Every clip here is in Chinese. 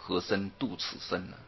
何身度此身呢？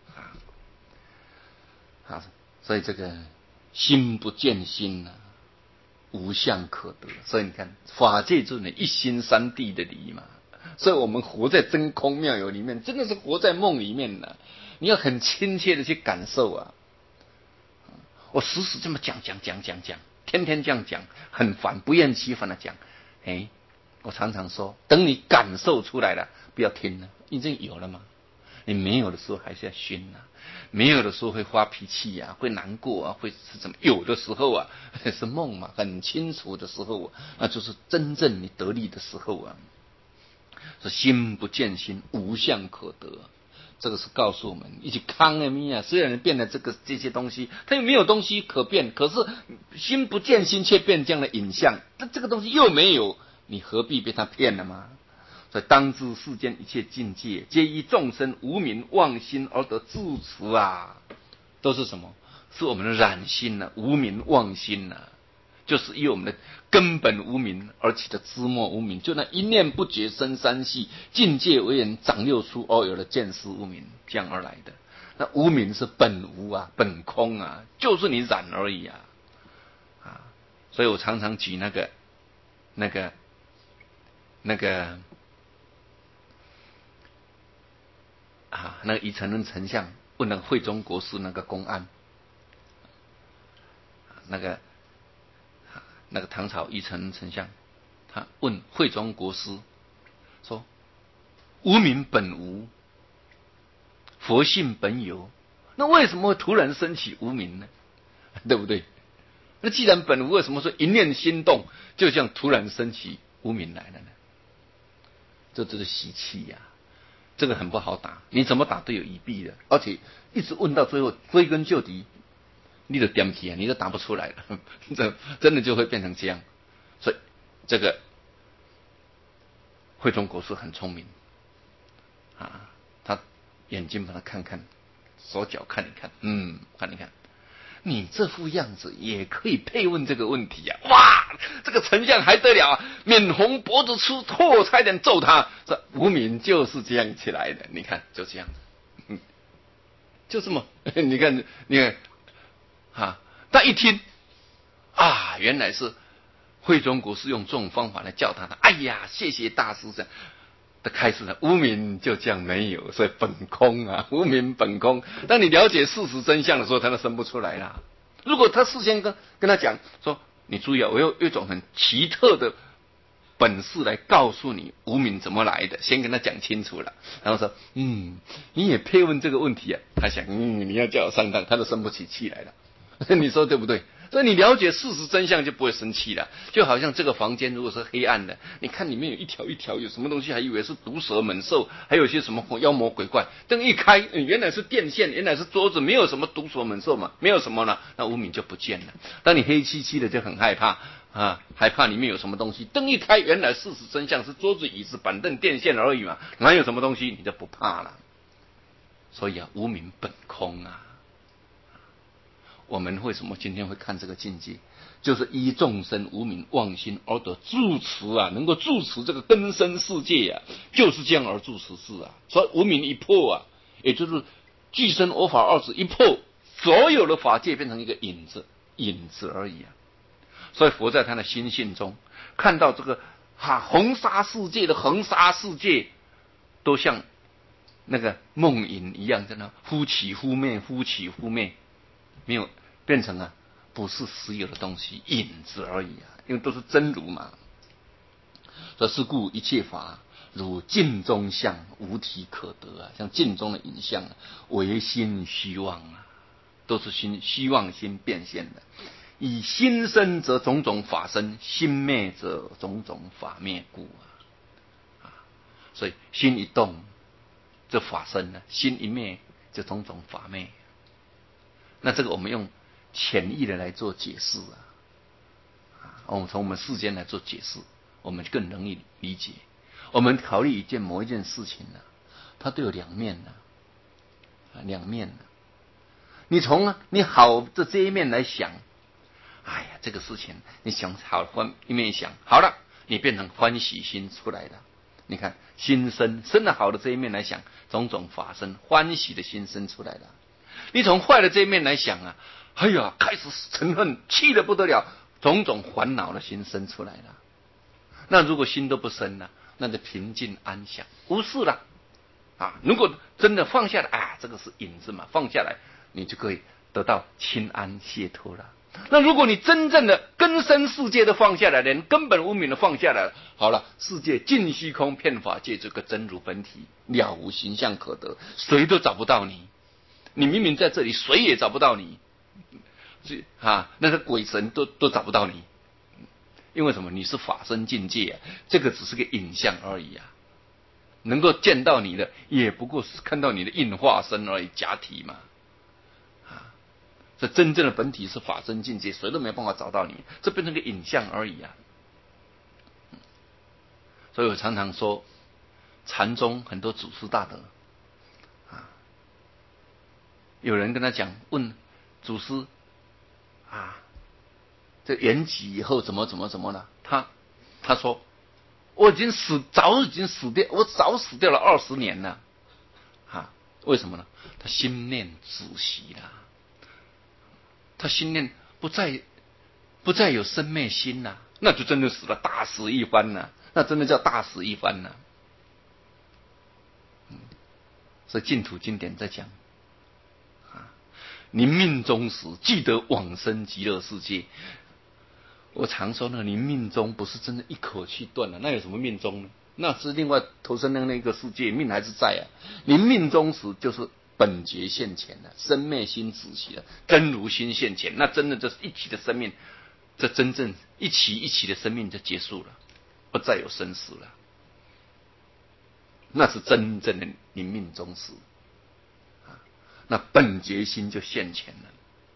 所以这个心不见心啊，无相可得。所以你看法界就是一心三谛的理嘛。所以我们活在真空妙有里面，真的是活在梦里面呢。你要很亲切的去感受啊。我时时这么讲，天天这样讲，很烦，不厌其烦的讲。我常常说，等你感受出来了，不要听了，已经有了嘛。你没有的时候还是要熏啊，没有的时候会发脾气啊，会难过啊，会是怎么？有的时候啊，是梦嘛，很清楚的时候啊，那就是真正你得力的时候啊。是心不见心，无相可得。这个是告诉我们，一起康的咪啊，虽然变了这些东西，它又没有东西可变，可是心不见心却变这样的影像，那这个东西又没有，你何必被它骗了吗？所以当知世间一切境界，皆依众生无明妄心而得自持啊，都是什么？是我们的染心啊，无明妄心啊，就是以我们的根本无明而起的枝末无明，就那一念不觉生三系，境界为人长六出而有了见识无明，这样而来的。那无明是本无啊，本空啊，就是你染而已啊。所以我常常举那个乙承恩丞相问那个惠中国师那个公案，那个唐朝乙承恩丞相，他问惠中国师说：“无明本无，佛性本有，那为什么会突然升起无明呢？对不对？那既然本无，为什么说一念心动，就像突然升起无明来了呢？这是习气呀。”这个很不好打，你怎么打都有疑弊的，而且一直问到最后，归根究底，你都点起啊，你都答不出来了，这真的就会变成这样。所以这个惠中国师很聪明啊，他眼睛把他看看，手脚看一看，看一看，你这副样子也可以配问这个问题啊！哇，这个丞相还得了啊，面红脖子粗，错差点揍他。这无明就是这样起来的，你看就这样子，就这么，你看他一听啊，原来是惠中国师用这种方法来教他的。哎呀，谢谢大师这样的开始了，无明就这样没有，所以本空啊，无明本空。当你了解事实真相的时候，他都生不出来啦。如果他事先跟他讲说，你注意啊，我有一种很奇特的本事来告诉你无明怎么来的，先跟他讲清楚了，然后说，你也配问这个问题啊？他想，你要叫我上当，他都生不起气来了。你说对不对？所以你了解事实真相就不会生气了。就好像这个房间如果是黑暗的，你看里面有一条一条有什么东西，还以为是毒蛇猛兽，还有些什么妖魔鬼怪。灯一开，原来是电线，原来是桌子，没有什么毒蛇猛兽嘛，没有什么了，那无明就不见了。当你黑漆漆的就很害怕啊，害怕里面有什么东西。灯一开，原来事实真相是桌子、椅子、板凳、电线而已嘛，哪有什么东西，你就不怕了。所以啊，无明本空啊。我们为什么今天会看这个境界？就是依众生无明妄心而得住持啊，能够住持这个根生世界啊，就是这样而住持事啊。所以无明一破啊，也就是具身我法二字一破，所有的法界变成一个影子而已啊。所以佛在他的心性中看到这个红沙世界的恒沙世界，都像那个梦影一样，在那忽起忽灭，忽起忽灭，没有变成不是实有的东西，影子而已啊，因为都是真如嘛。所以是故一切法如镜中像，无体可得啊，像镜中的影像唯心虚妄啊，都是虚妄心变现的。以心生则种种法生，心灭则种种法灭故啊。所以心一动，这法生了；心一灭，就种种法灭。那这个我们用浅易的来做解释我们从我们世间来做解释，我们更容易理解。我们考虑某一件事情它都有两面两面你从你好的这一面来想，哎呀，这个事情你想好一面想好了，你变成欢喜心出来了。 你看心生了好的这一面来想，种种法生，欢喜的心生出来了。你从坏的这一面来想啊，哎呀，开始嗔恨，气得不得了，种种烦恼的心生出来了。那如果心都不生了，那就平静安详，无事了啊。如果真的放下来啊，这个是影子嘛，放下来你就可以得到清安解脱了。那如果你真正的根深世界都放下来，连根本无明的放下来了，好了，世界尽虚空，遍法界，这个真如本体了无形象可得，谁都找不到你。你明明在这里，谁也找不到你那个鬼神都找不到你。因为什么？你是法身境界啊，这个只是个影像而已啊。能够见到你的，也不过是看到你的应化身而已，假体嘛。这真正的本体是法身境界，谁都没办法找到你，这变成个影像而已啊。所以我常常说，禅宗很多祖师大德有人跟他讲，问祖师这圆寂以后怎么了？他说，我早已经死掉，我早死掉了20年了为什么呢？他心念止息了，他心念不再有生灭心了，那就真的死了，大死一番了，那真的叫大死一番了。所以净土经典在讲临命终时记得往生极乐世界。我常说呢，临命终不是真的一口气断了，那有什么命终呢？那是另外投生的那个世界，命还是在啊。临命终时就是本觉现前了，生灭心止息了，真如心现前，那真的就是一起的生命，这真正一起的生命就结束了，不再有生死了，那是真正的临命终时那本觉心就现前了，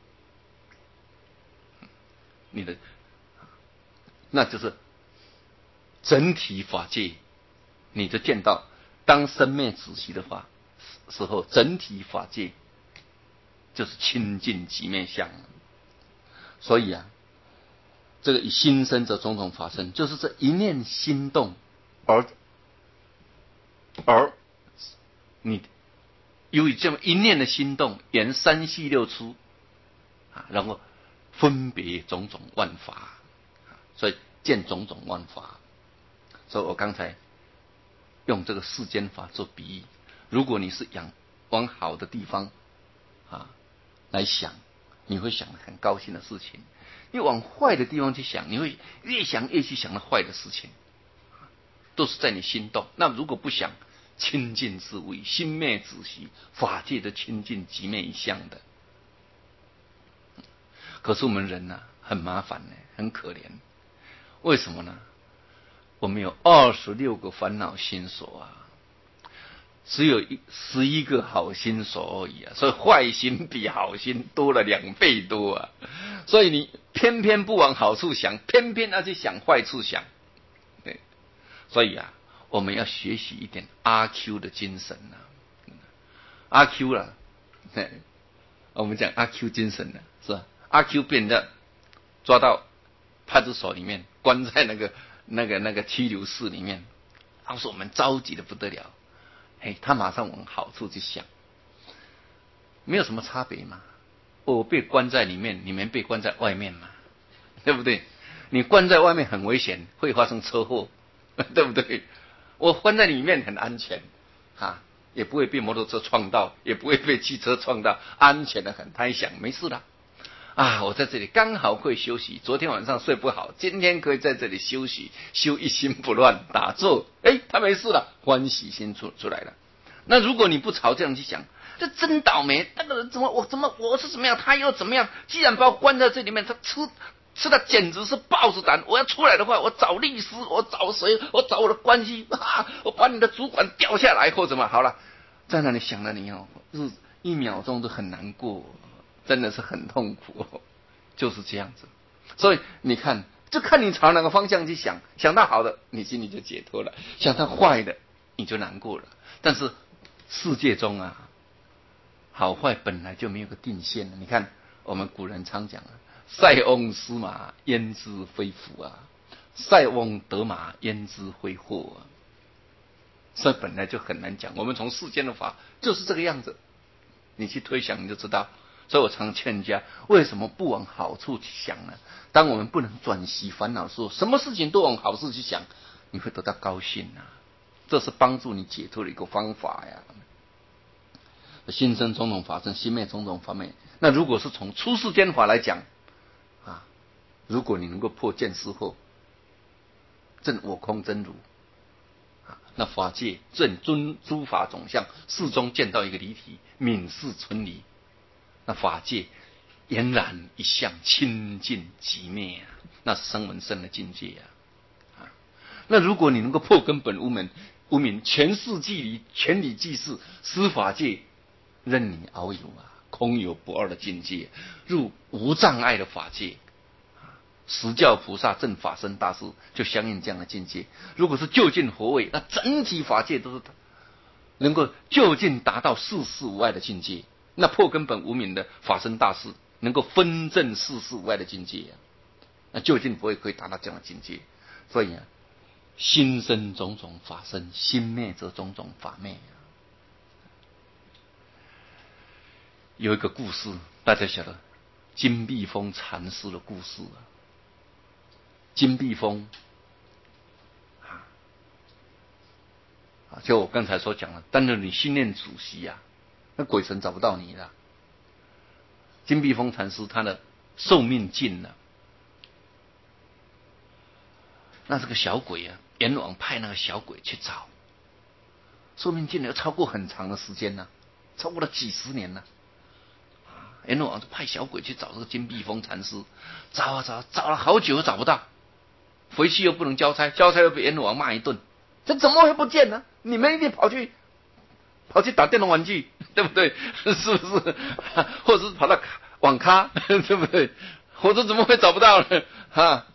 你的那就是整体法界，你就见到，当生灭止息的时候，整体法界就是清净极灭相。所以这个以心生则种种法生，就是这一念心动，而你由于这么一念的心动，沿三系六出然后分别种种万法，所以见种种万法。所以我刚才用这个世间法做比喻，如果你是往好的地方来想，你会想很高兴的事情；你往坏的地方去想，你会越想越去想那坏的事情，都是在你心动。那如果不想，清净自为，心灭止息，法界的清净即灭一相的。可是我们人很麻烦很可怜。为什么呢？我们有26个烦恼心所只有11个好心所而已所以坏心比好心多了2倍多所以你偏偏不往好处想，偏偏要去想坏处想。对，所以我们要学习一点阿 Q 的精神阿 Q 我们讲阿 Q 精神是吧？阿 Q 被人家抓到派出所里面，关在那个拘留室里面，当时我们着急的不得了。他马上往好处去想，没有什么差别嘛。我被关在里面，你们被关在外面嘛，对不对？你关在外面很危险，会发生车祸，对不对？我关在里面很安全也不会被摩托车撞到，也不会被汽车撞到，安全的很。他一想，没事了我在这里刚好可以休息，昨天晚上睡不好，今天可以在这里休息，修一心不乱打坐。他没事了，欢喜心出来了。那如果你不朝这样去想，这真倒霉，那个人我是怎么样，他又怎么样？既然把我关在这里面，他吃的简直是豹子胆。我要出来的话，我找律师，我找谁？我找我的关系我把你的主管调下来或怎么好了，在那里想了你1秒钟都很难过，真的是很痛苦就是这样子。所以你看，就看你朝哪个方向去想，想到好的，你心里就解脱了；想到坏的，你就难过了。但是世界中好坏本来就没有个定线的。你看我们古人常讲塞翁失马焉知非福塞翁得马焉知非祸所以本来就很难讲。我们从世间的法就是这个样子，你去推想你就知道。所以我常劝人家，为什么不往好处去想呢？当我们不能转息烦恼的时候，什么事情都往好事去想，你会得到高兴啊！这是帮助你解脱的一个方法呀。心生种种法生，心灭种种法灭。那如果是从出世间法来讲啊，如果你能够破见思惑，证我空真如啊，那法界证诸法总相，始终见到一个离体，泯世存离，那法界俨然一向清净寂灭啊，那是声闻圣的境界啊。那如果你能够破根本无明，全世即离，全理即是，司法界任你遨游啊，空有不二的境界，入无障碍的法界。十教菩萨正法身大士就相应这样的境界。如果是就近佛位，那整体法界都是能够就近达到世事无碍的境界。那破根本无明的法身大士，能够分证世事无碍的境界啊。那就近佛位可以达到这样的境界。所以啊，心生种种法生，心灭则种种法灭啊。有一个故事，大家晓得金碧峰禅师的故事啊。金碧峰就我刚才所讲的，担任你心念主席啊，那鬼神找不到你了。金碧峰禅师他的寿命尽了，那这个小鬼啊，阎王派那个小鬼去找，寿命尽了，超过很长的时间了，超过了几十年了。阎王就派小鬼去找这个金碧峰禅师，找了好久都找不到，回去又不能交差，交差又被阎王骂一顿，这怎么会不见呢？你们一定跑去打电动玩具，对不对？是不是？或者是跑到网咖，对不对？否则怎么会找不到呢？哈，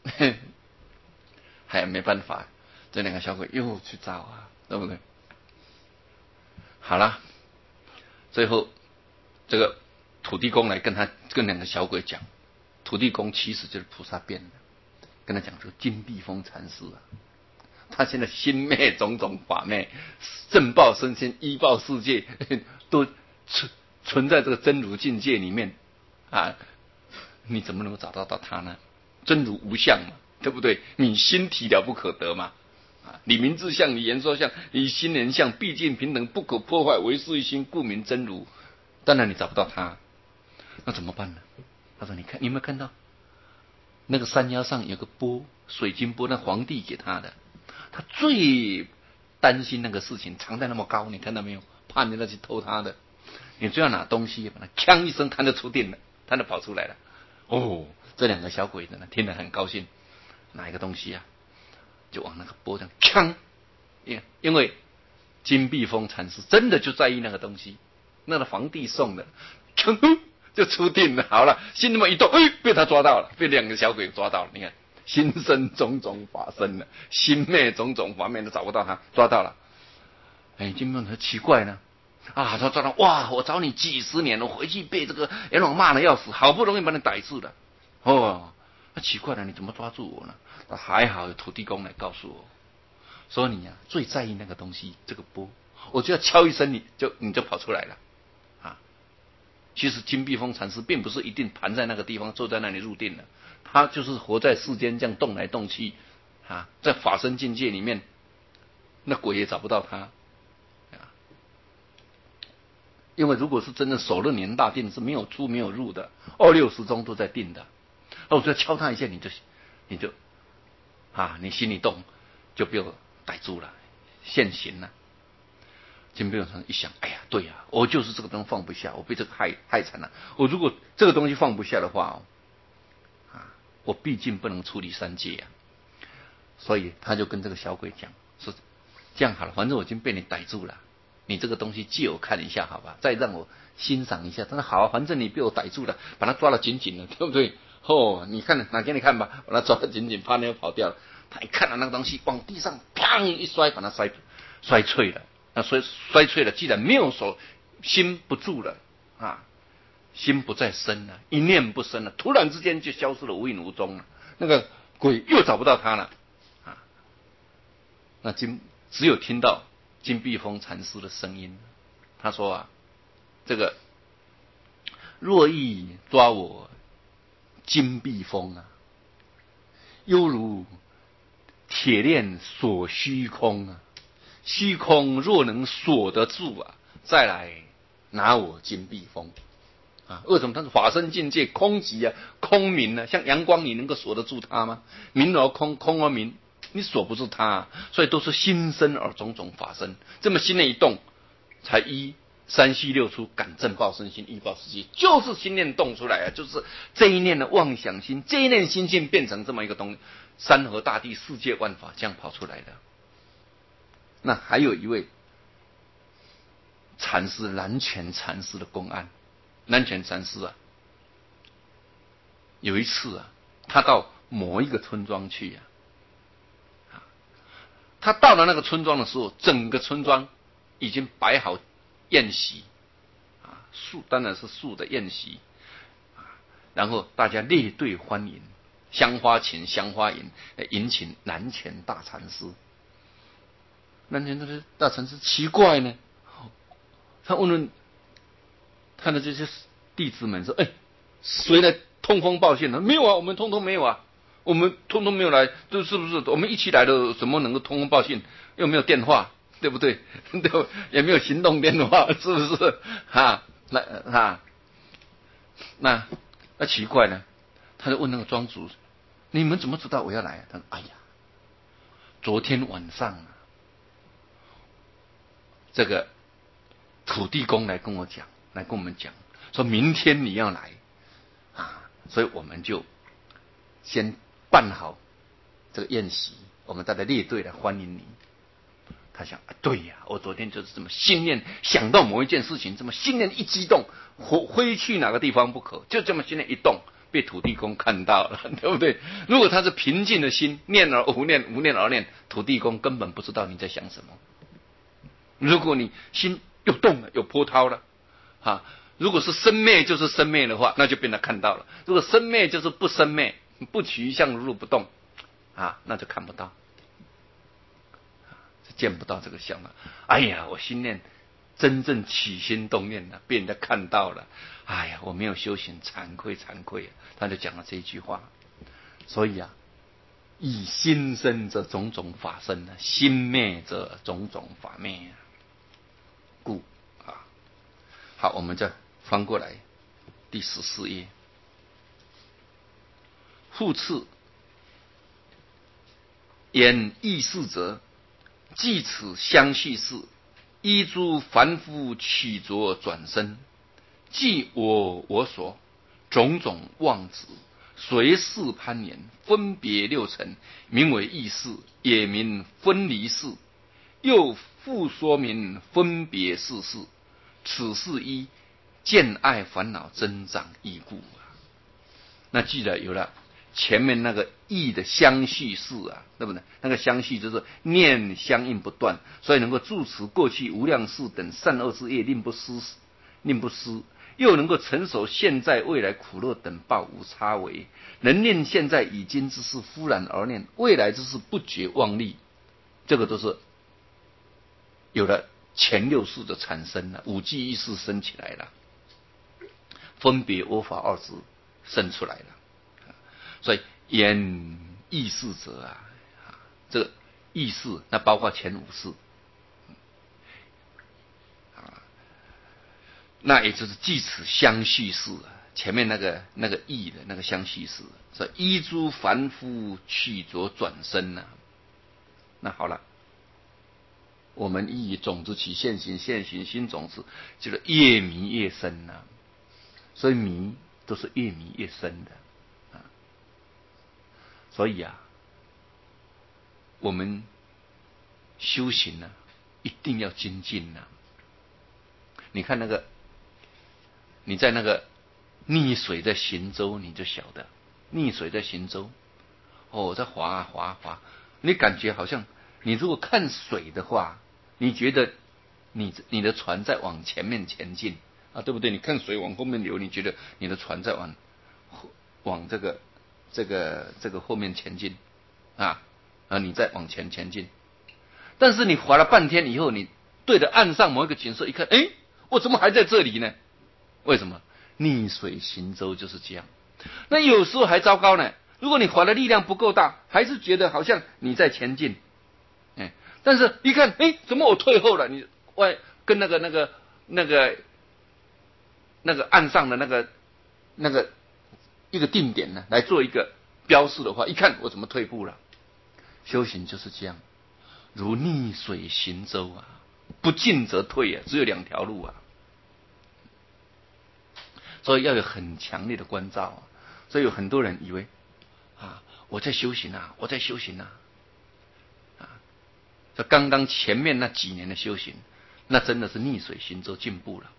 还没办法，这两个小鬼又去找啊，对不对？好了，最后这个土地公来跟两个小鬼讲，土地公其实就是菩萨变的，跟他讲这个金碧峰禅师啊，他现在心灭种种法灭，正报身心依报世界都存在这个真如境界里面啊，你怎么能够找到他呢？真如无相嘛，对不对？你心体了不可得嘛。你名自相，你言说相，你心念相，毕竟平等，不可破坏，唯是一心，故名真如。当然你找不到他，那怎么办呢？他说：“你看，你有没有看到那个山腰上有个钵，水晶钵，那皇帝给他的。他最担心那个事情藏在那么高，你看到没有？怕人家去偷他的。你只要拿东西，把他锵一声，他就出定了，他就跑出来了。哦，这两个小鬼子呢，听得很高兴，拿一个东西啊，就往那个钵上锵，因为金碧峰禅师真的就在意那个东西，那个皇帝送的，锵就出定了。好了，心那么一动，被他抓到了，被两个小鬼抓到了。你看，心生种种法生了，心灭种种法灭，都找不到他，抓到了。金碧峰说奇怪呢，他抓到，哇，我找你几十年了，我回去被这个阎王骂的要死，好不容易把你逮住了。那奇怪了，你怎么抓住我呢？还好有土地公来告诉我，说你最在意那个东西，这个钵，我就要敲一声，你就跑出来了啊。其实金碧峰禅师并不是一定盘在那个地方坐在那里入定了，他就是活在世间这样动来动去啊，在法身境界里面，那鬼也找不到他。因为如果是真的守6年大定，是没有出没有入的，26时都在定的。我就敲他一下，你就你心里动，就被我逮住了，现行了。金碧峰一想，哎呀，对呀，我就是这个东西放不下，我被这个害惨了。我如果这个东西放不下的话，我毕竟不能处理三界啊。所以他就跟这个小鬼讲，说这样好了，反正我已经被你逮住了。你这个东西借我看一下好吧，再让我欣赏一下。他说好啊，反正你被我逮住了，把他抓得紧紧的，对不对？你看拿给你看吧，把他抓得紧紧，怕那个跑掉了。他一看到那个东西往地上砰一摔，把他摔碎了。那摔碎了，既然没有手，心不住了心不再生了，一念不生了，突然之间就消失了，无影无踪了。那个鬼又找不到他了那只有听到金碧峰禅师的声音。他说啊，这个若欲抓我金碧峰啊，犹如铁链锁虚空啊，虚空若能锁得住啊，再来拿我金碧峰啊。为什么？它是法身境界，空寂啊，空明啊，像阳光，你能够锁得住它吗？明而空，空而明，你锁不住它啊。所以都是心生而种种法生，这么心念一动，才依三虚六出感正报身心，依报实际，就是心念动出来啊，就是这一念的妄想心，这一念心性变成这么一个东西，山河大地、世界万法这样跑出来的。那还有一位禅师，南泉禅师的公案。南泉禅师啊，有一次啊，他到某一个村庄去啊，他到了那个村庄的时候，整个村庄已经摆好宴席啊，当然是素的宴席啊，然后大家列队欢迎，香花琴、香花引，迎请南泉大禅师。南泉这个大禅师奇怪呢，他问问他的这些弟子们说：“哎，谁来通风报信呢？没有啊，我们通通没有啊，我们通通没有来，这是不是我们一起来的？怎么能够通风报信？又没有电话，对不对？对，也没有行动电话，是不是？哈，那奇怪呢？他就问那个庄主：你们怎么知道我要来？他说：哎呀，昨天晚上啊，这个土地公来跟我讲。”来跟我们讲，说明天你要来啊，所以我们就先办好这个宴席，我们大家列队来欢迎你。他想，对呀，我昨天就是这么心念想到某一件事情，这么心念一激动，挥去哪个地方不可，就这么心念一动，被土地公看到了，对不对？如果他是平静的心，念而无念，无念而念，土地公根本不知道你在想什么。如果你心又动了，又波涛了。啊，如果是生灭就是生灭的话，那就被他看到了；如果生灭就是不生灭，不取一相如如不动，啊，那就看不到，见不到这个相了。哎呀，我心念真正起心动念了，被人家看到了。哎呀，我没有修行，惭愧惭愧。他就讲了这一句话。所以啊，以心生则种种法生，心灭则种种法灭。故好，我们再翻过来第14页。复次，言意事者，即此相续事，依诸凡夫取着转生，即我所种种妄执，随事攀岩，分别六尘，名为意事，也名分离事，又复说明分别事事。此事一见爱烦恼增长异故啊。那既然有了前面那个意的相续事啊，对不对？那个相续就是念相应不断，所以能够住持过去无量世等善恶之业，令不失，又能够承受现在未来苦乐等报无差为，能念现在已经之事忽然而念，未来之事不觉忘力，这个都是有了前六识的产生了，五记意识生起来了，分别我法二执生出来了。所以言意识者啊，这个意识那包括前五识啊，那也就是即此相续事啊。前面那个意的那个相续事，所以依诸凡夫取着转生啊。那好了。我们以种子起现行，现行新种子，就是越迷越深啊。所以迷都是越迷越深的啊。所以啊，我们修行呢，一定要精进啊。你看那个，你在那个溺水在行舟，你就晓得溺水在行舟，在划啊划啊划，你感觉好像你如果看水的话。你觉得你的船在往前面前进啊，对不对？你看水往后面流，你觉得你的船在往这个后面前进啊，你再往前进。 但是你划了半天以后，你对着岸上某一个景色一看，哎，我怎么还在这里呢？为什么？逆水行舟就是这样。那有时候还糟糕呢，如果你划的力量不够大，还是觉得好像你在前进，但是一看，哎，怎么我退后了？你跟那个岸上的那个一个定点呢，来做一个标示的话，一看我怎么退步了？修行就是这样，如逆水行舟啊，不进则退啊，只有两条路啊。所以要有很强烈的关照啊。所以有很多人以为我在修行啊，我在修行啊。这刚刚前面那几年的修行，那真的是逆水行舟进步了。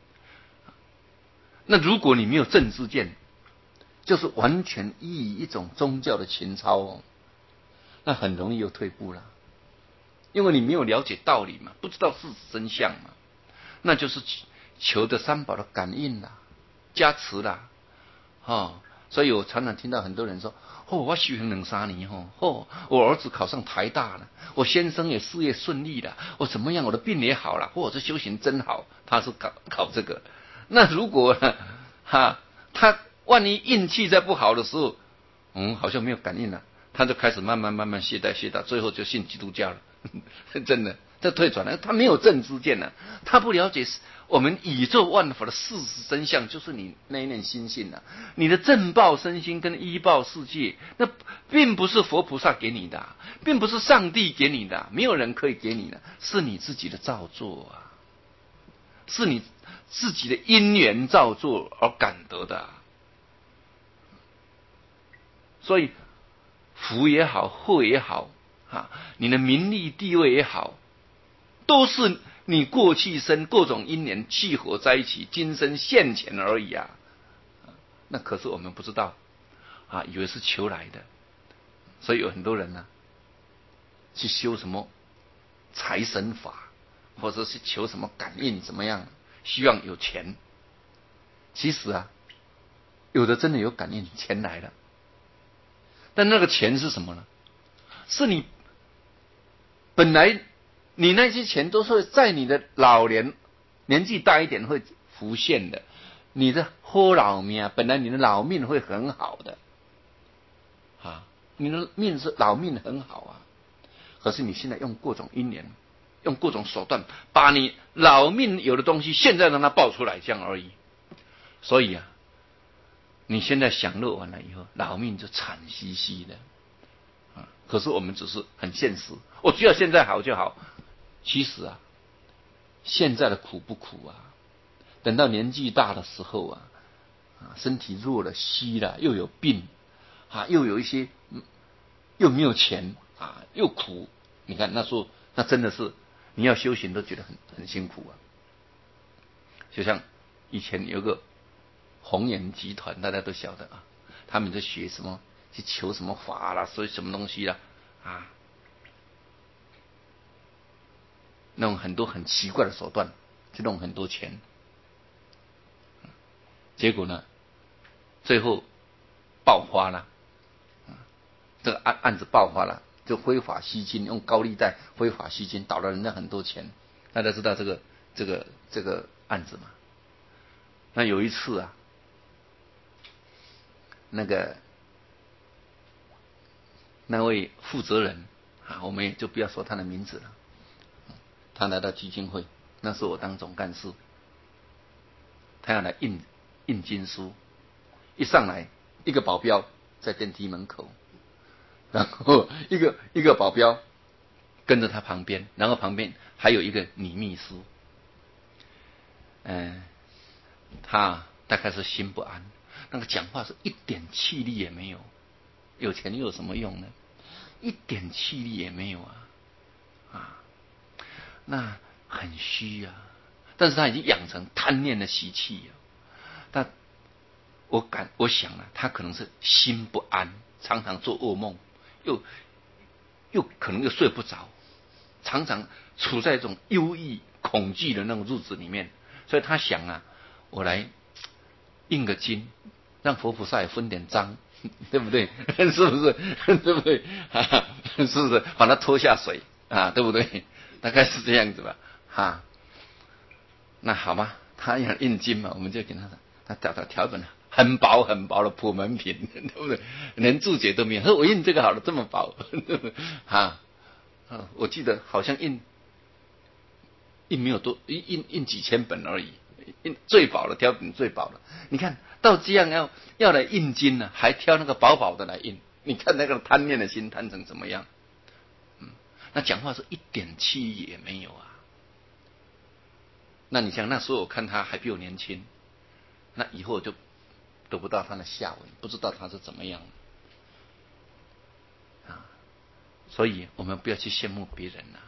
那如果你没有正知见，就是完全依以一种宗教的情操哦，那很容易又退步了。因为你没有了解道理嘛，不知道事实真相嘛，那就是求的三宝的感应啦、加持啦，所以我常常听到很多人说，我修行2-3年我儿子考上台大了，我先生也事业顺利了，我怎么样，我的病也好了，这修行真好。他是考这个。那如果他万一运气再不好的时候，好像没有感应了，他就开始慢慢懈怠，最后就信基督教了。真的，这退转了，他没有正知见了，他不了解我们宇宙万法的事实真相，就是你那一念心性了。你的正报身心跟依报世界，那并不是佛菩萨给你的，并不是上帝给你的，没有人可以给你的，是你自己的造作啊，是你自己的因缘造作而感得的。所以福也好，祸也好，你的名利地位也好，都是你过去生各种因缘契合在一起，今生现前而已啊。那可是我们不知道以为是求来的。所以有很多人呢，去修什么财神法，或者是求什么感应怎么样，希望有钱。其实有的真的有感应，钱来了，但那个钱是什么呢？是你本来你那些钱都是在你的年纪大一点会浮现的。你的好老命，本来你的老命会很好的你的命是老命很好可是你现在用各种因缘，用各种手段，把你老命有的东西现在让它爆出来，这样而已。所以你现在享乐完了以后，老命就惨兮兮的可是我们只是很现实，我只要现在好就好。其实现在的苦不苦等到年纪大的时候身体弱了、虚了，又有病又有一些又没有钱又苦。你看那时候，那真的是你要修行都觉得很辛苦就像以前有个宏源集团，大家都晓得他们在学什么，去求什么法啦，所以什么东西啦弄很多很奇怪的手段，去弄很多钱。结果呢，最后爆发了，这个案子爆发了，就非法吸金，用高利贷非法吸金，倒了人家很多钱。大家知道这个案子吗？那有一次那位负责人我们也就不要说他的名字了。他来到基金会，那时候我当总干事，他要来印经书。一上来，一个保镖在电梯门口，然后一个保镖跟着他旁边，然后旁边还有一个女秘书。他大概是心不安，那个讲话是一点气力也没有。有钱又有什么用呢？一点气力也没有那很虚但是他已经养成贪念的习气但我想他可能是心不安，常常做噩梦，又可能又睡不着，常常处在这种忧郁恐惧的那种日子里面。所以他想我来印个经，让佛菩萨也分点赃，对不对？是不是？对不对？是不是？把他拖下水啊，对不对？大概是这样子吧，哈。那好吧，他要印金嘛，我们就给他调本很薄很薄的普门品，对不对？连注解都没有。说我印这个好了，这么薄，哈。我记得好像印没有多，印几千本而已。印最薄的，挑本最薄的。你看到这样要来印经呢，还挑那个薄薄的来印。你看那个贪念的心贪成怎么样？那讲话是一点气也没有啊。那你想那时候我看他还比我年轻，那以后就得不到他的下文，不知道他是怎么样啊。所以我们不要去羡慕别人呐。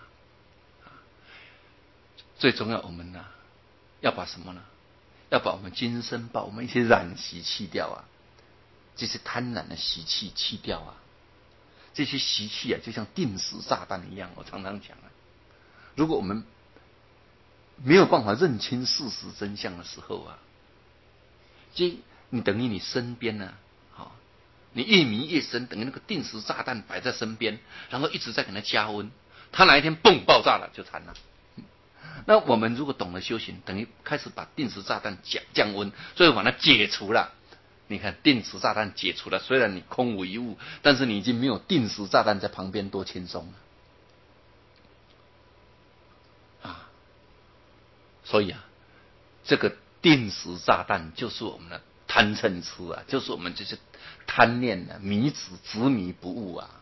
最重要我们呢，要把什么呢？要把我们今生把我们一些染习去掉啊，这些贪婪的习气去掉啊。这些习气啊，就像定时炸弹一样。我常常讲啊，如果我们没有办法认清事实真相的时候啊，你等于你身边呢，你越迷越深，等于那个定时炸弹摆在身边，然后一直在给它加温，它哪一天嘣爆炸了就惨了。那我们如果懂得修行，等于开始把定时炸弹降温，最后把它解除了。你看定时炸弹解除了，虽然你空无一物，但是你已经没有定时炸弹在旁边，多轻松啊！所以啊，这个定时炸弹就是我们的贪嗔痴啊，就是我们这些贪念啊，执迷不悟啊。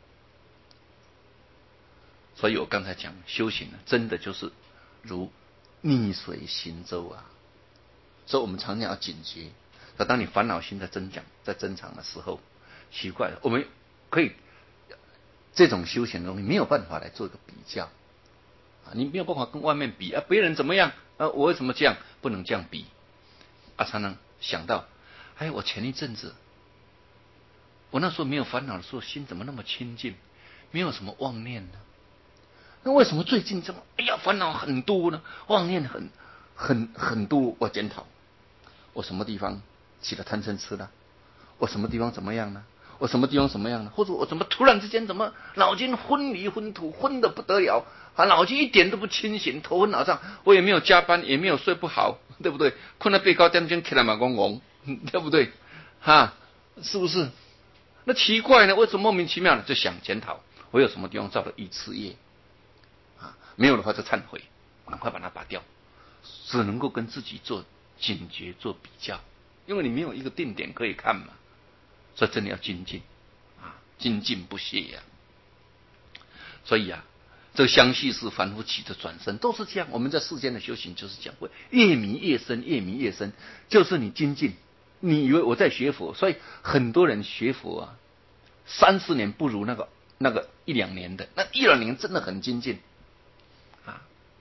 所以我刚才讲修行呢，真的就是如逆水行舟啊。所以我们常常要警觉。当你烦恼心在增长的时候，奇怪了，我们可以这种修行的东西没有办法来做一个比较啊，你没有办法跟外面比啊，别人怎么样啊，我为什么这样不能这样比啊？才能想到，哎，我前一阵子，我那时候没有烦恼的时候，心怎么那么清净，没有什么妄念呢？那为什么最近这么，哎呀，烦恼很多呢？妄念很多？我检讨，我什么地方起了贪嗔痴了？我什么地方怎么样呢？我什么地方怎么样呢？或者我怎么突然之间怎么脑筋昏迷昏吐，昏得不得了啊？脑筋一点都不清醒，头昏脑胀。我也没有加班，也没有睡不好，对不对？困到背高点钟起来嘛，公公，对不对？哈，是不是？那奇怪呢？为什么莫名其妙呢？就想检讨，我有什么地方造了愚痴业啊？没有的话就忏悔，赶快把它拔掉。只能够跟自己做警觉、做比较，因为你没有一个定点可以看嘛。所以真的要精进啊，精进不懈呀。所以啊，这个相续是凡夫起的转身都是这样。我们在世间的修行就是讲，会越迷越深，越迷越深。就是你精进，你以为我在学佛，所以很多人学佛啊，30年不如那个1-2年的，那1-2年真的很精进啊，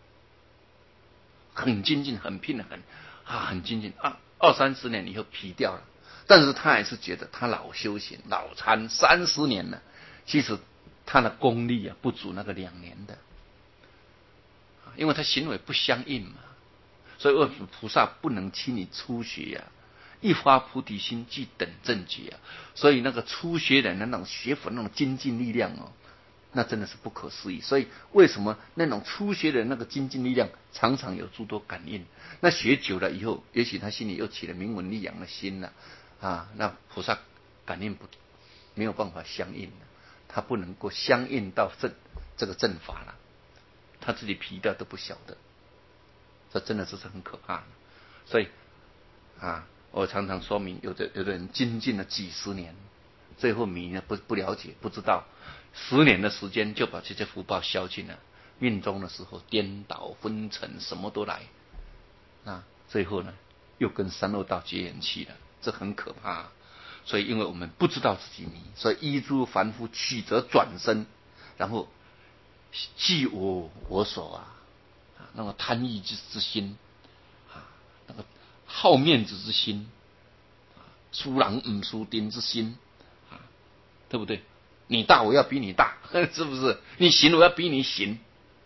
很精进，很拼的很精进啊，20-30年以后疲掉了。但是他还是觉得他老修行老参30年了，其实他的功力啊不足那个2年的，因为他行为不相应嘛。所以菩萨不能轻你初学呀，一发菩提心即等正觉啊。所以那个初学人的那种学佛那种精进力量哦，那真的是不可思议。所以为什么那种初学的那个精进力量常常有诸多感应？那学久了以后，也许他心里又起了明文利养的心了。那菩萨感应没有办法相应，他不能够相应到这个正法了，他自己皮掉都不晓得，这真的是很可怕的。所以我常常说明，有的人精进了几十年，最后迷呢不了解不知道，10年的时间就把这些福报消尽了，命中的时候颠倒昏沉，什么都来，最后呢又跟三恶道结缘去了。这很可怕。所以因为我们不知道自己迷，所以依诸凡夫取则转身，然后既我所那个贪欲之心那个好面子之心输人唔输丁之心对不对？你大我要比你大，是不是？你行我要比你行，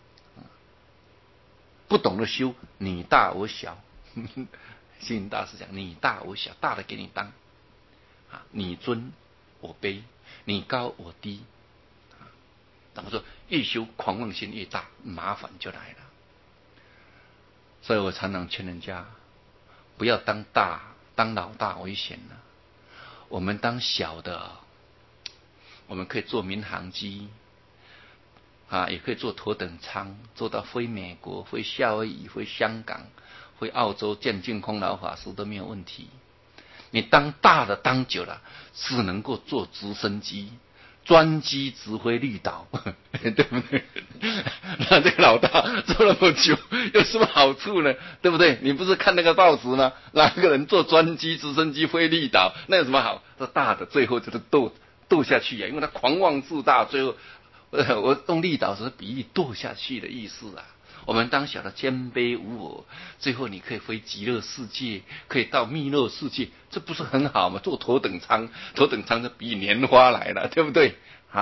不懂得修，你大我小。星云大师讲，你大我小，大的给你当你尊我卑，你高我低然后说越修狂妄心越大，麻烦就来了。所以我常常劝人家不要当老大危险了。我们当小的，我们可以坐民航机也可以坐头等舱，坐到飞美国、飞夏威夷、飞香港、飞澳洲见净空老法师都没有问题。你当大的当久了，只能够坐直升机，专机指挥绿岛，对不对？那这个老大做那么久，有什么好处呢？对不对？你不是看那个报纸吗？哪个人坐专机、直升机飞绿岛，那有什么好？这大的最后就是堕下去因为他狂妄自大，最后我用绿岛只是比喻堕下去的意思啊。我们当小的谦卑无我，最后你可以飞极乐世界，可以到弥勒世界，这不是很好吗？坐头等舱，头等舱就比莲花来了，对不对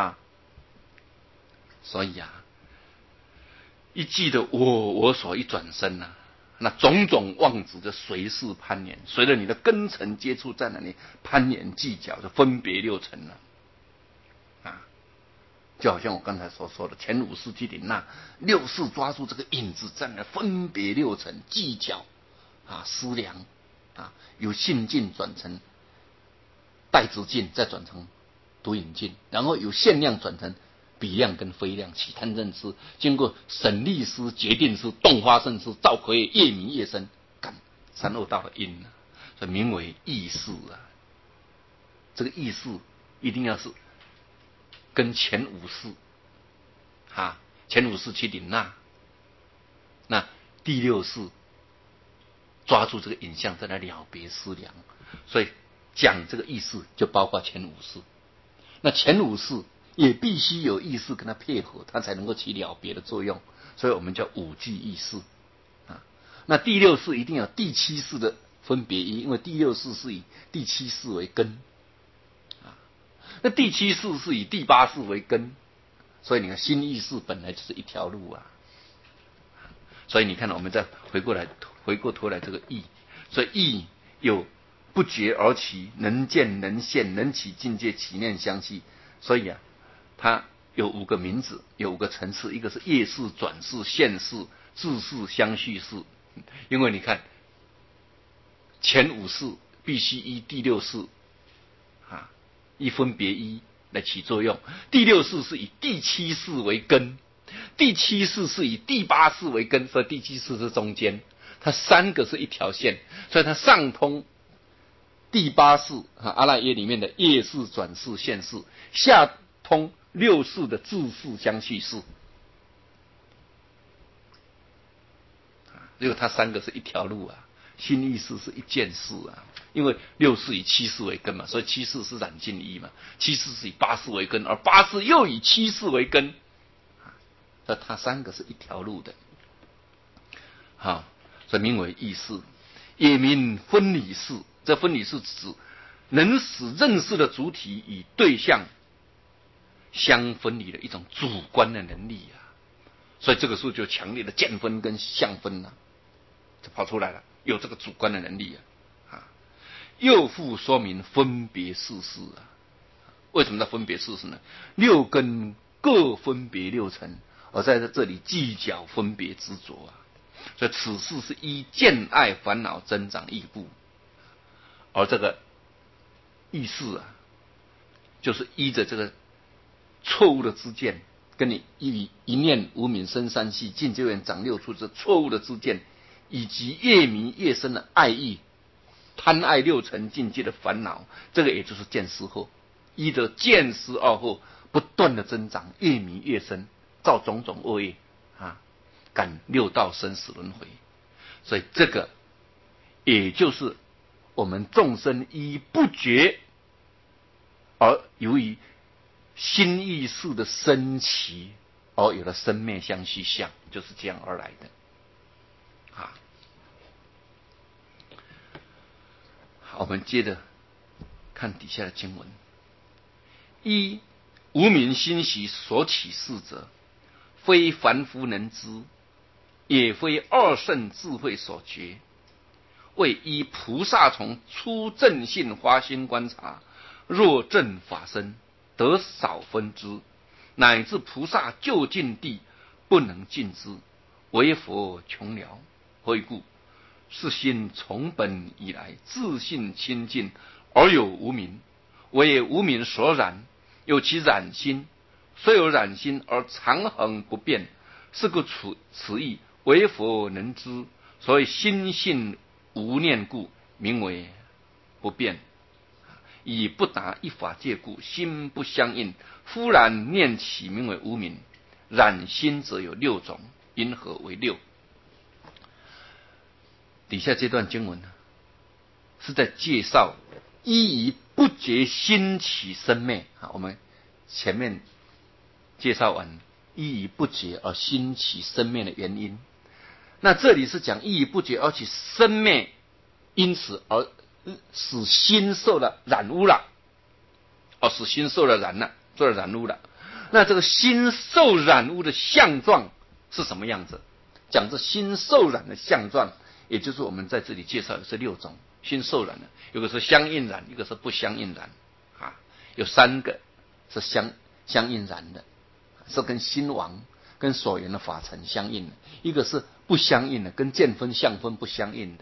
所以一记得我所一转身那种种妄执就随势攀援，随着你的根尘接触在那里攀援计较，就分别六尘了就好像我刚才所说的前五世纪领六世抓住这个影子，在那分别六尘计较思量由性境转成带质境，再转成独影境，然后由限量转成比量跟非量，起贪嗔痴，经过审利师、决定师、动发胜师、造口业、夜明夜深，三恶道的因所以名为意识这个意识一定要是跟前五世前五世去领那第六世抓住这个影像在那了别思量，所以讲这个意识就包括前五世。那前五世也必须有意识跟它配合，它才能够起了别的作用，所以我们叫五具意识那第六世一定有第七世的分别一，因为第六世是以第七世为根那第七世是以第八世为根，所以你看新意识本来就是一条路所以你看我们再回过头来这个意，所以意有不觉而起，能见能现，能起境界，起念相续，所以它有五个名字，有五个层次，一个是业识、转识、现识、自识、相续识。因为你看前五世必须依第六世一分别一来起作用，第六世是以第七世为根，第七世是以第八世为根，所以第七世是中间，它三个是一条线，所以它上通第八世阿赖耶里面的业识、转世、现世，下通六世的自世、相续世，因为它三个是一条路新意识是一件事因为六世以七世为根嘛，所以七世是染净一嘛，七世是以八世为根，而八世又以七世为根，它三个是一条路的，所以名为意识，也名分理识。这分理识指能使认识的主体与对象相分离的一种主观的能力所以这个时候就强烈的见分跟相分就跑出来了，有这个主观的能力又复说明分别事实为什么叫分别事实呢？六根各分别六尘，而在这里计较分别执着所以此事是依见爱烦恼增长异步，而这个意识就是依着这个错误的知见，跟你一念无明生三系，境界缘长六处这错误的知见，以及越迷越深的爱意，贪爱六尘境界的烦恼，这个也就是见思惑，依着见思二惑不断的增长，越迷越深，造种种恶业感六道生死轮回。所以这个也就是我们众生依不觉，而由于心意识的升起，而有了生灭相续相，就是这样而来的好，我们接着看底下的经文。一、无明心习所起事者，非凡夫能知，也非二圣智慧所觉，为依菩萨从初正性花心观察，若正法身，得少分之， 乃至菩萨究竟地不能尽之，唯佛穷了。何以故？是心从本以来自性清净，而有无明，为无明所染，有其染心，虽有染心而常恒不变，是故此意唯佛能知。所以心性无念故，名为不变。以不达一法界故，心不相应，忽然念起，名为无明。染心则有6种，因何为6？底下这段经文呢，是在介绍依于不觉心起生灭啊。我们前面介绍完依于不觉而心起生灭的原因，那这里是讲依于不觉而起生灭，因此而使心受了染污了，使心受了受了染污了。那这个心受染污的相状是什么样子？讲这心受染的相状，也就是我们在这里介绍的这6种心受染的，有个是相应染，一个是不相应染啊，有3个是相应染的，是跟心王跟所缘的法尘相应的；一个是不相应的，跟见分相分不相应的。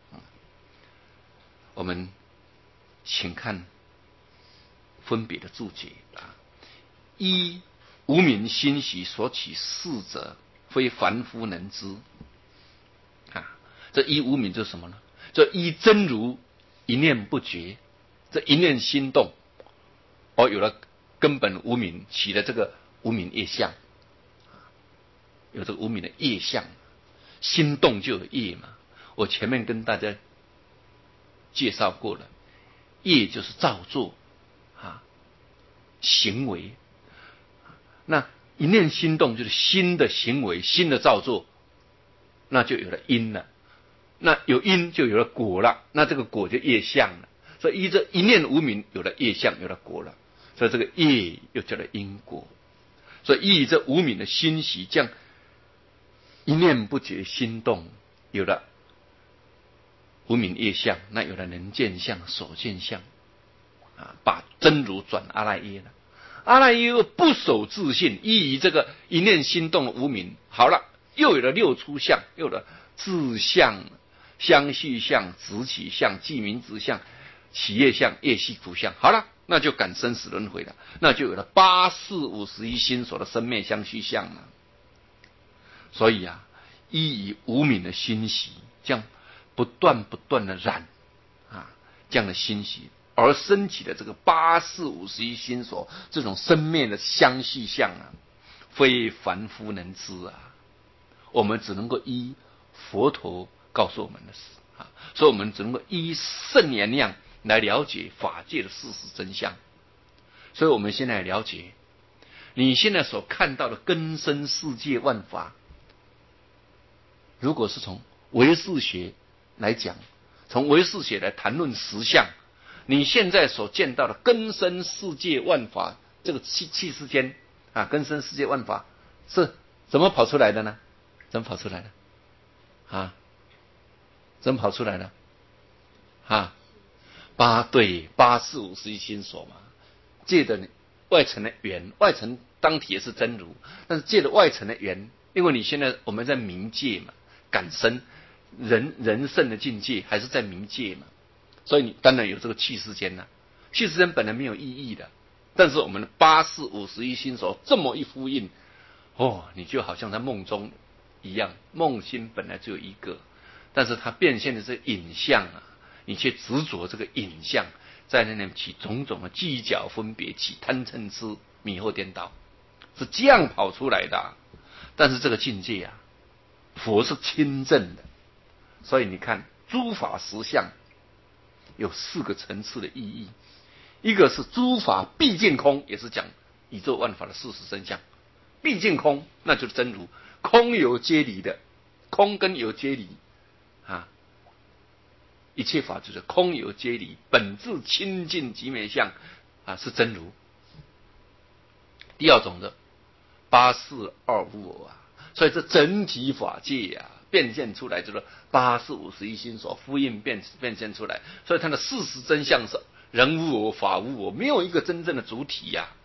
我们请看分别的注解啊。一、无明心习所起事者，非凡夫能知啊。这一无明就是什么呢？这一真如一念不绝，这一念心动，而有了根本无明，起了这个无明业相，有这个无明的业相，心动就有业嘛。我前面跟大家介绍过了，业就是造作啊，行为。那一念心动就是心的行为，心的造作，那就有了因了。那有因就有了果了，那这个果就业相了。所以依这一念无明有了业相，有了果了，所以这个业又叫了因果。所以依这无明的心习，这样一念不觉心动，有了无明业相，那有了能见相、所见相啊，把真如转阿赖耶了。阿赖耶又不守自性，依于这个一念心动的无明，好了，又有了6出相，又有了自相、相续相、执起相、记名执相、起业相、业系苦相。好了，那就感生死轮回了，那就有了8世51心所的生灭相续相了。所以啊，依于无明的心习，这样不断的染啊，这样的心习，而升起的这个8世51心所这种生灭的相续相啊，非凡夫能知啊。我们只能够依佛陀告诉我们的事啊，所以我们只能够依圣言量来了解法界的事实真相。所以我们现在了解，你现在所看到的根生世界万法，如果是从唯识学来讲，从唯识学来谈论实相，你现在所见到的根生世界万法，这个气世间啊，根生世界万法是怎么跑出来的呢？怎么跑出来的啊？怎么跑出来的啊？8世51心所嘛，借着外层的缘，外层当体也是真如，但是借着外层的缘，因为你现在我们在冥界嘛，感生人圣的境界还是在冥界嘛，所以你当然有这个气世间了。气世间本来没有意义的，但是我们的8世51心所这么一呼应，你就好像在梦中一样，梦心本来只有一个，但是它变现的这影像啊，你却执着这个影像，在那里起种种的计较分别，起贪嗔痴迷惑颠倒，是这样跑出来的。但是这个境界啊，佛是亲证的，所以你看诸法实相有4个层次的意义。一个是诸法毕竟空，也是讲宇宙万法的事实真相，毕竟空，那就是真如，空有皆离的，空跟有皆离啊，一切法就是空有皆离，本质清净极美相啊，是真如。第二种的8世2无我啊，所以这整体法界啊，变现出来就是8世51心所呼应变现出来，所以它的事实真相是人无我，法无我，没有一个真正的主体呀。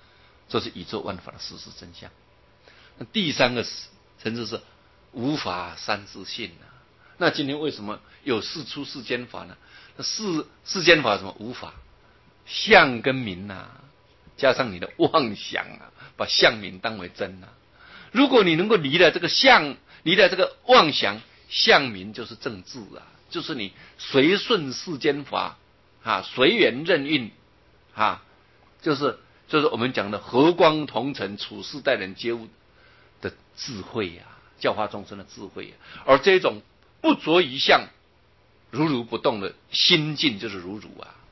这是宇宙万法的事实真相。那第三个层次是无法三自性啊。那今天为什么有事出世间法呢？那世间法什么无法？相跟名啊，加上你的妄想啊，把相名当为真啊。如果你能够离了这个相，离了这个妄想，相名就是正治啊，就是你随顺世间法啊，随缘任运啊，就是我们讲的和光同尘，处世待人接物的智慧啊，教化众生的智慧啊。而这种不着于相，如如不动的心境，就是如如啊。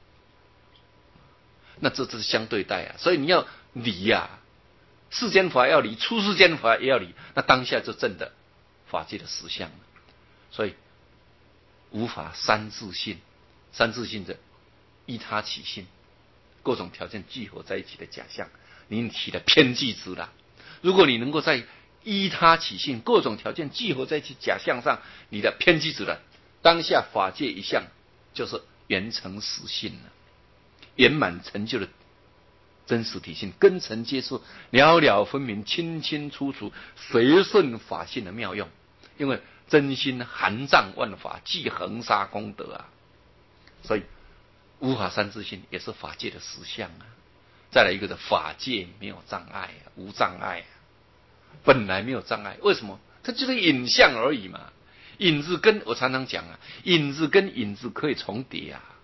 那这是相对待啊，所以你要离啊，世间法要离，出世间法也要离，那当下就证的法界的实相了。所以无法三自性，三自性者依他起性，各种条件聚合在一起的假象，你起了偏计值了。如果你能够在依他起性，各种条件聚合在一起假象上，你的偏计值了，当下法界一相就是圆成实性了。圆满成就的真实体性，根尘皆是了了分明，清清楚楚，随顺法性的妙用。因为真心含藏万法，具恒沙功德啊，所以无法三自性也是法界的实相啊。再来一个的法界没有障碍啊，无障碍啊，本来没有障碍，为什么？它就是影像而已嘛。影子跟我常常讲啊，影子跟影子可以重叠啊。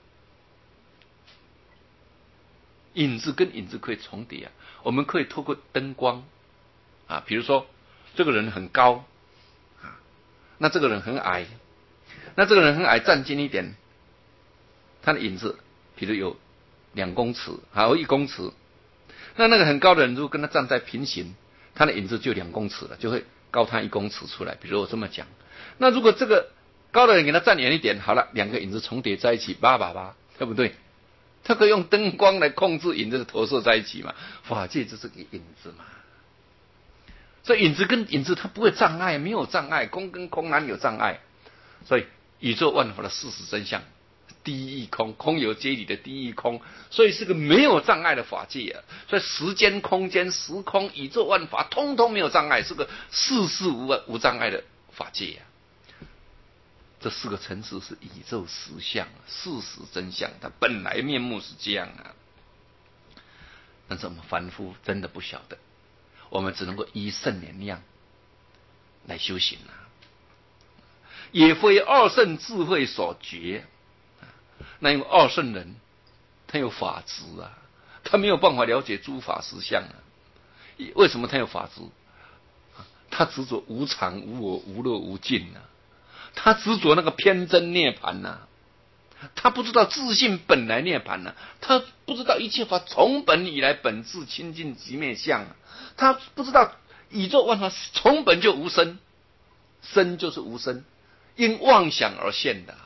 影子跟影子可以重叠啊，我们可以透过灯光啊，比如说这个人很高啊，那这个人很矮，那这个人很矮，站近一点，他的影子，比如有2公尺，好1公尺，那个很高的人如果跟他站在平行，他的影子就2公尺了，就会高他1公尺出来。比如我这么讲，那如果这个高的人给他站远一点，好了，2个影子重叠在一起，888，对不对？它可以用灯光来控制影子的投射在一起嘛？法界就是个影子嘛，所以影子跟影子它不会障碍，没有障碍，空跟空哪里有障碍？所以宇宙万法的事实真相，第一义空，空有皆理的第一义空，所以是个没有障碍的法界啊。所以时间、空间、时空、宇宙万法，通通没有障碍，是个事事无障碍的法界啊。这4个层次是宇宙实相，事实真相，它本来面目是这样啊。但是我们凡夫真的不晓得，我们只能够依圣言量来修行啊，也非二圣智慧所觉。那因为二圣人他有法执啊，他没有办法了解诸法实相啊。为什么他有法执？他执着无常、无我、无乐、无尽啊。他执着那个偏真涅盘呐，他不知道自性本来涅盘呐，他不知道一切法从本以来本质清净即灭相啊，他不知道宇宙万法从本就无生，生就是无生，因妄想而现的。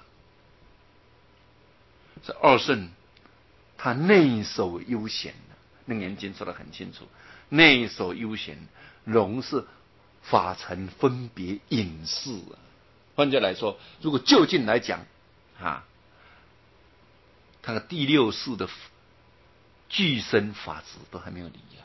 这二圣他内守悠闲，楞严经说得很清楚，内守悠闲，容是法尘分别隐士啊。换句来说，如果就近来讲啊，他的第6世的具身法执都还没有离啊，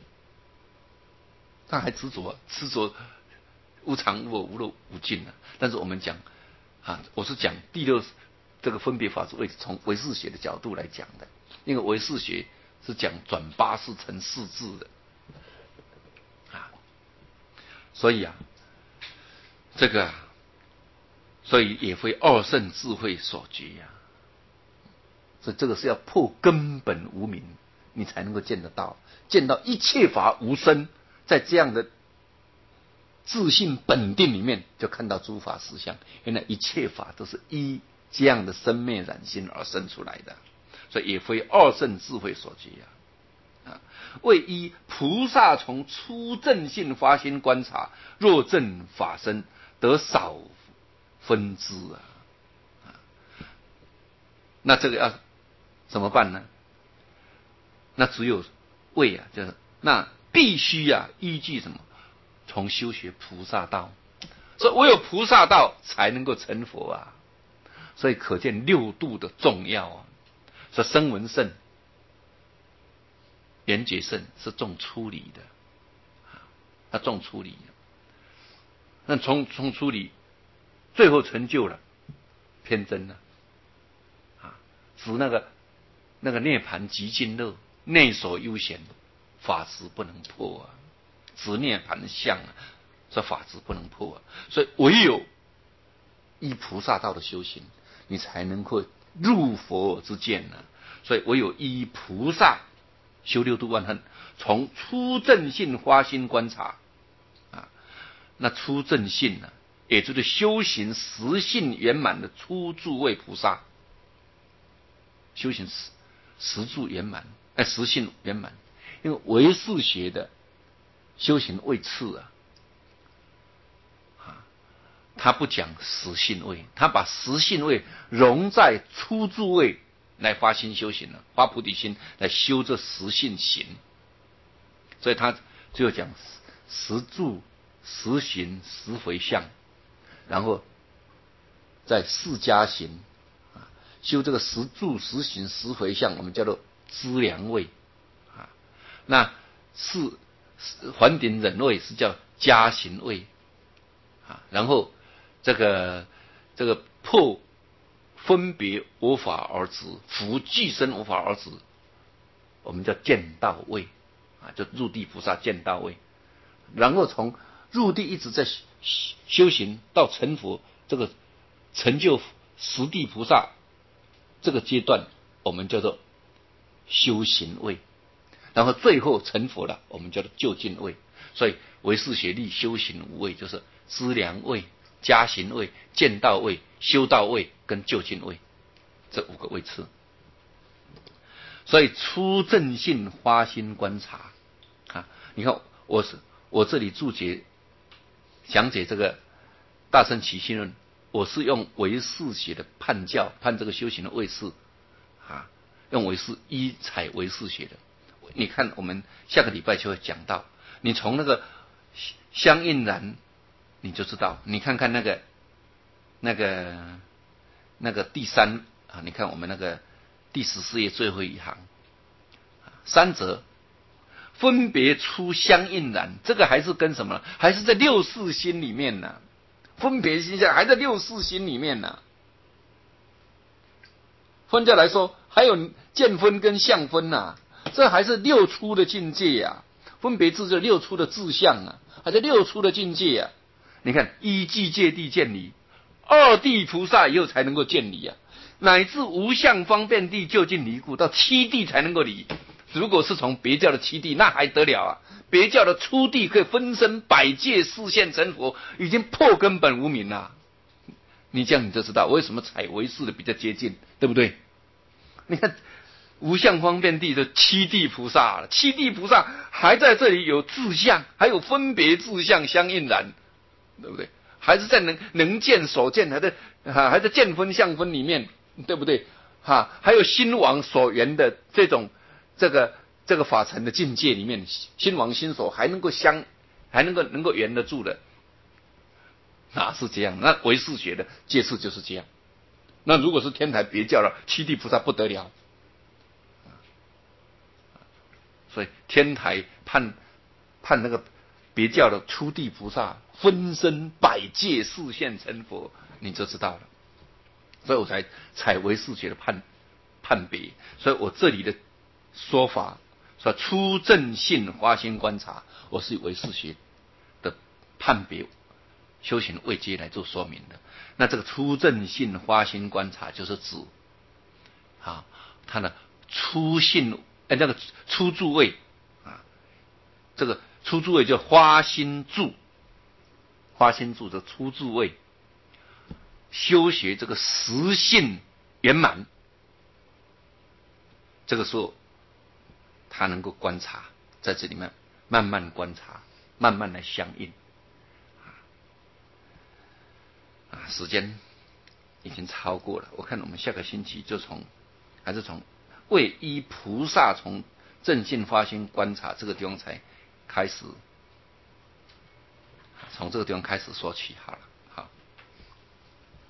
他还执着无常、无我、无乐、无尽啊。但是我们讲啊，我是讲第6这个分别法执，从唯识学的角度来讲的，因为唯识学是讲转8识成4智的啊，所以啊，这个所以也非二圣智慧所觉呀。所以这个是要破根本无明，你才能够见得到，见到一切法无生，在这样的自性本定里面，就看到诸法实相。原来一切法都是依这样的生灭染心而生出来的，所以也非二圣智慧所觉呀。为依菩萨从初正性发心观察，若正法身，得少分支啊。那这个要怎么办呢？那只有为啊，就是那必须啊，依据什么？从修学菩萨道，所以唯有菩萨道才能够成佛啊。所以可见6度的重要啊。说声闻圣圆觉圣是重出离的，他重出离的。那从出离，最后成就了偏真了，指那个涅槃极尽乐，内所悠闲，法执不能破啊，指涅槃相啊，这法执不能破啊。所以唯有依菩萨道的修行，你才能够入佛之见呢。所以唯有依菩萨修六度万恨，从初正信发心观察啊，那初正信呢，也就是修行实性圆满的初住位菩萨，修行实住圆满，实性圆满。因为唯识学的修行位次他不讲实性位，他把实性位融在初住位来发心修行了，发菩提心来修这实性行。所以他只有讲实住、实行、实回向，然后在释迦行修这个实住、实行、实回向，我们叫做资粮位那是还顶忍位是叫加行位然后这个破分别无法而执，伏俱生无法而执，我们叫见道位就入地菩萨见道位。然后从入地一直在修行到成佛，这个成就实地菩萨这个阶段，我们叫做修行位。然后最后成佛了，我们叫做究竟位。所以唯识学立修行五位，就是资粮位、加行位、见道位、修道位跟究竟位，这五个位次。所以初正信发心观察你看我这里注解讲解这个大乘起信论，我是用唯识学的判教判这个修行的位次用唯识依采唯识学的。你看我们下个礼拜就会讲到，你从那个相应然你就知道，你看看那个第三你看我们那个第14页最后一行，三者分别出相应然，这个还是跟什么？还是在六识心里面呢？分别心相还在六识心里面呢。分家来说，还有见分跟相分这还是六出的境界分别智就六出的智相还在六出的境界你看一即界地见理，二地菩萨以后才能够见理乃至无相方便地究竟离故，到七地才能够离。如果是从别教的七地，那还得了别教的初地可以分身百界示现成佛，已经破根本无明了。你这样你就知道为什么采唯识的比较接近，对不对？你看无相方便地的七地菩萨了，七地菩萨还在这里有智相，还有分别智相相应然，对不对？还是在能见所见，还在见分相分里面，对不对？还有心王所缘的这种这个法尘的境界里面，心王心所还能够缘得住的是这样。那唯识学的界次就是这样。那如果是天台别教了，七地菩萨不得了。所以天台判那个别教的初地菩萨分身百界示现成佛，你就知道了。所以我才采唯识学的判别。所以我这里的说法说初正信发心观察，我是以唯识学的判别修行位阶来做说明的。那这个初正信发心观察就是指他的初信那个初住位这个初住位叫花心住，花心住的初住位，修学这个实性圆满，这个时候他能够观察，在这里面慢慢观察，慢慢来相应时间已经超过了，我看我们下个星期就还是从为依菩萨从正信发心观察这个地方才开始，从这个地方开始说起好了。